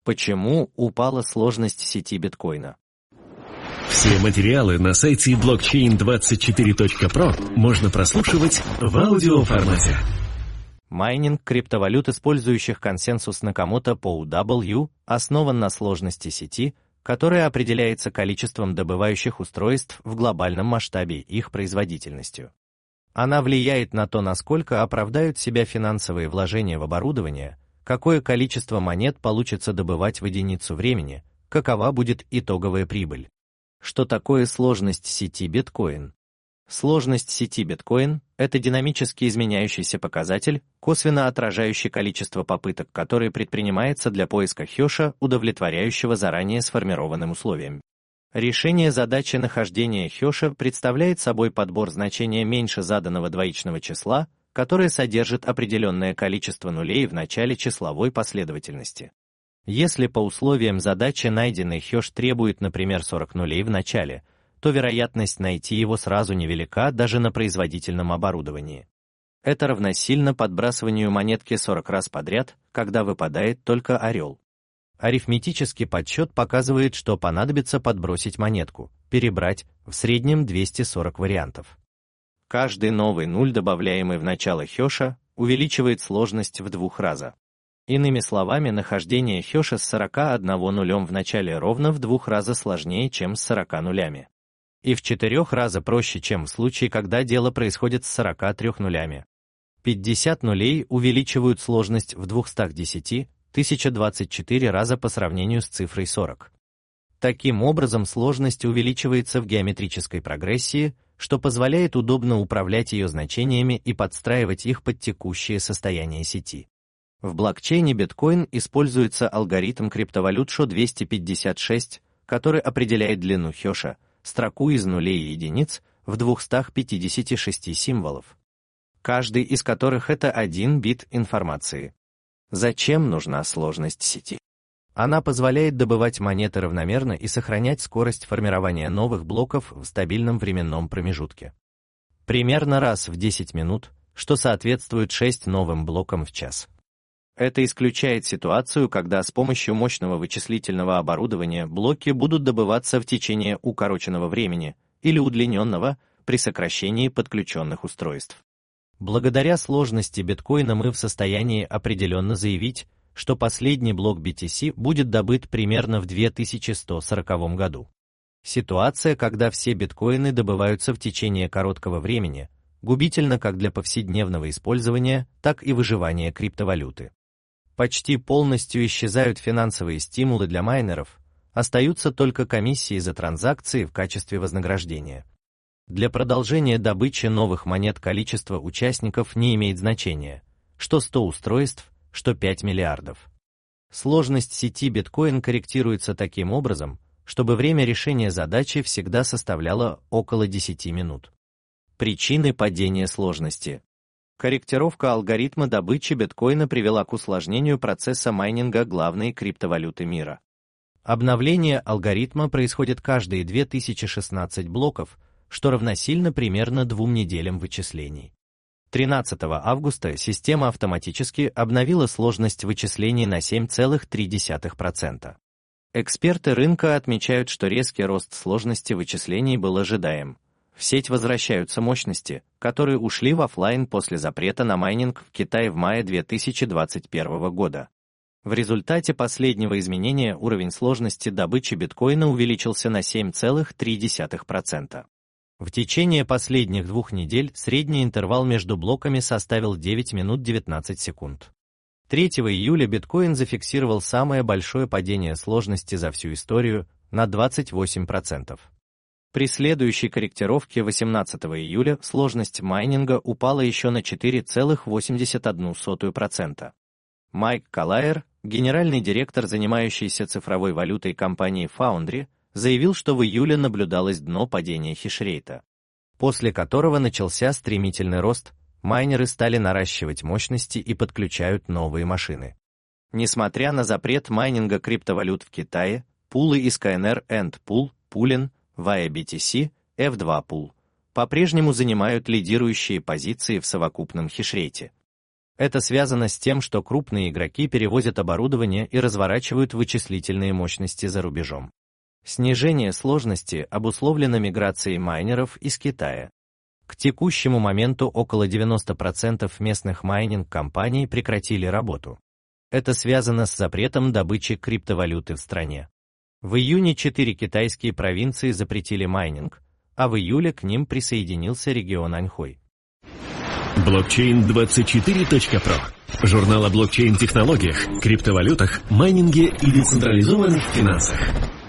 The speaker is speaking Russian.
Почему упала сложность сети биткоина? Все материалы на сайте blockchain24.pro можно прослушивать в аудиоформате. Майнинг криптовалют, использующих консенсус Накамото по UW, основан на сложности сети, которая определяется количеством добывающих устройств в глобальном масштабе и их производительностью. Она влияет на то, насколько оправдают себя финансовые вложения в оборудование, какое количество монет получится добывать в единицу времени, какова будет итоговая прибыль. Что такое сложность сети биткоин? Сложность сети биткоин – это динамически изменяющийся показатель, косвенно отражающий количество попыток, которые предпринимается для поиска хэша, удовлетворяющего заранее сформированным условиям. Решение задачи нахождения хэша представляет собой подбор значения меньше заданного двоичного числа, которое содержит определенное количество нулей в начале числовой последовательности. Если по условиям задачи найденный хэш требует, например, 40 нулей в начале, то вероятность найти его сразу невелика даже на производительном оборудовании. Это равносильно подбрасыванию монетки 40 раз подряд, когда выпадает только орел. Арифметический подсчет показывает, что понадобится подбросить монетку, перебрать в среднем 240 вариантов. Каждый новый нуль, добавляемый в начало хэша, увеличивает сложность в 2 раза. Иными словами, нахождение хэша с 41 нулем в начале ровно в 2 раза сложнее, чем с 40 нулями. И в 4 раза проще, чем в случае, когда дело происходит с 43 нулями. 50 нулей увеличивают сложность в 210, 1024 раза по сравнению с цифрой 40. Таким образом, сложность увеличивается в геометрической прогрессии, что позволяет удобно управлять ее значениями и подстраивать их под текущее состояние сети. В блокчейне биткоин используется алгоритм криптовалют SHA-256, который определяет длину хэша, строку из нулей и единиц, в 256 символов, каждый из которых это 1 бит информации. Зачем нужна сложность сети? Она позволяет добывать монеты равномерно и сохранять скорость формирования новых блоков в стабильном временном промежутке. Примерно раз в 10 минут, что соответствует 6 новым блокам в час. Это исключает ситуацию, когда с помощью мощного вычислительного оборудования блоки будут добываться в течение укороченного времени или удлиненного при сокращении подключенных устройств. Благодаря сложности биткоина мы в состоянии определенно заявить, что последний блок BTC будет добыт примерно в 2140 году. Ситуация, когда все биткоины добываются в течение короткого времени, губительна как для повседневного использования, так и выживания криптовалюты. Почти полностью исчезают финансовые стимулы для майнеров, остаются только комиссии за транзакции в качестве вознаграждения. Для продолжения добычи новых монет количество участников не имеет значения, что 100 устройств, что 5 миллиардов. Сложность сети биткоин корректируется таким образом, чтобы время решения задачи всегда составляло около 10 минут. Причины падения сложности. Корректировка алгоритма добычи биткоина привела к усложнению процесса майнинга главной криптовалюты мира. Обновление алгоритма происходит каждые 2016 блоков, что равносильно примерно 2 неделям вычислений. 13 августа система автоматически обновила сложность вычислений на 7,3%. Эксперты рынка отмечают, что резкий рост сложности вычислений был ожидаем. В сеть возвращаются мощности, которые ушли в офлайн после запрета на майнинг в Китае в мае 2021 года. В результате последнего изменения уровень сложности добычи биткоина увеличился на 7,3%. В течение последних 2 недель средний интервал между блоками составил 9 минут 19 секунд. 3 июля биткоин зафиксировал самое большое падение сложности за всю историю на 28%. При следующей корректировке 18 июля сложность майнинга упала еще на 4,81%. Майк Каллайер, генеральный директор, занимающийся цифровой валютой компании Foundry, заявил, что в июле наблюдалось дно падения хешрейта, после которого начался стремительный рост, майнеры стали наращивать мощности и подключают новые машины. Несмотря на запрет майнинга криптовалют в Китае, пулы из KNR End Pool, Poolen, VIA BTC, F2 Pool по-прежнему занимают лидирующие позиции в совокупном хешрейте. Это связано с тем, что крупные игроки перевозят оборудование и разворачивают вычислительные мощности за рубежом. Снижение сложности обусловлено миграцией майнеров из Китая. К текущему моменту около 90% местных майнинг-компаний прекратили работу. Это связано с запретом добычи криптовалюты в стране. В июне 4 китайские провинции запретили майнинг, а в июле к ним присоединился регион Аньхой. Blockchain24.pro. Журнал о блокчейн-технологиях, криптовалютах, майнинге и децентрализованных финансах.